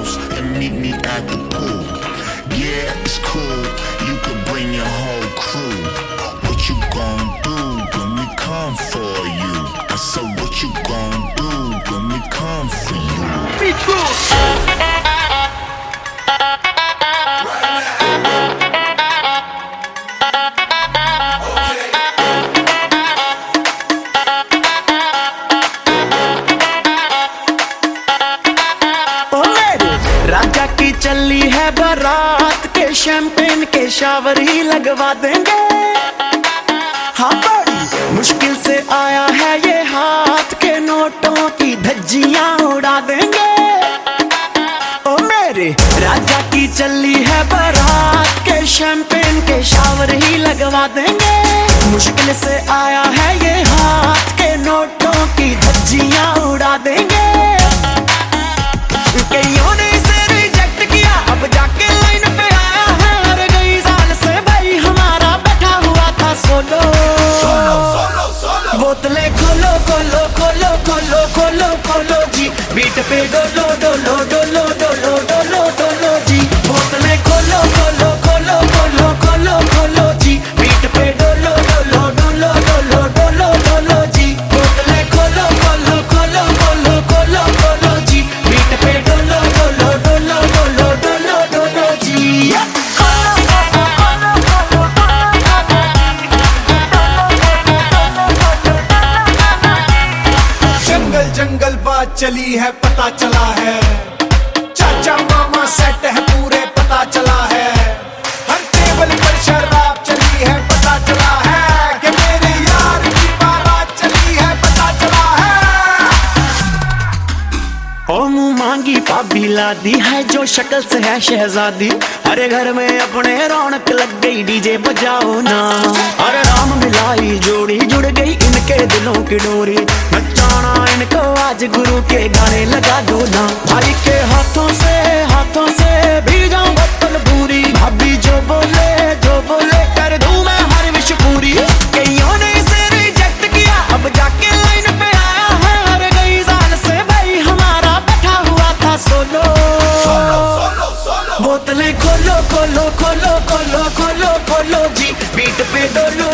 house and meet me at the pool. Yeah, it's cool, you could bring your whole crew. What you gon' do when we come for you? I said, what you gon' do when we come for you? Be cool. राजा की चली है बारात के champagne के shower ही लगवा देंगे। हाँ बड़ी मुश्किल से आया है ये हाथ के नोटों की धज्जियां उड़ा देंगे। ओ मेरे राजा की चली है बारात के शैंपेन के शावर ही लगवा देंगे। मुश्किल से आया है ये हाथ के नोटों की धज्जियां उड़ा देंगे। कईयों ने इसे रिजेक्ट किया, अब जाके लाइन पे आया है। हर गई साल से भाई हमारा बैठा हुआ था सोलो। बोतलें खोलो खोलो खोलो खोलो खोलो खोलो जी, बीट पे डोलो डोलो डोलो डोलो डोलो डोलो जी। बोतलें खोलो खोलो खोलो खोलो खोलो खोलो जी, बीट पे डोलो डोलो डोलो डोलो डोलो डोलो जी। बोतलें खोलो खोलो खोलो खोलो खोलो खोलो जी, बीट पे डोलो डोलो डोलो डोलो डोलो डोलो जी। जंगल जंगल बात चली है, पता चला है। चाचा मामा सेट है पूरे, पता चला है। हर टेबल पर शराब चली है, पता चला है। कि मेरे यार की बारात चली है, पता चला है। ओ मुँह मांगी पाबी लादी है जो शक्ल से है शहजादी। अरे घर में अपने रौनक लग गई, डीजे बजाओ ना। अरे राम मिलाई जोड़ी जुड़ गई इनके दिलों की डोरी। नचाना इनको आज गुरु के गाने लगा दो ना। भाई के हाथों से भी जाऊं बोतल पूरी। भाभी जो बोले कर दूं मैं हर विश पूरी। कईयों ने इसे रिजेक्ट किया, अब जाके लाइन पे आया है। हर गई साल से भाई हमारा बैठा हुआ था सोलो। बोतलें खोलो खोलो खोलो खोलो खोलो खोलो जी, बीट पे डोलो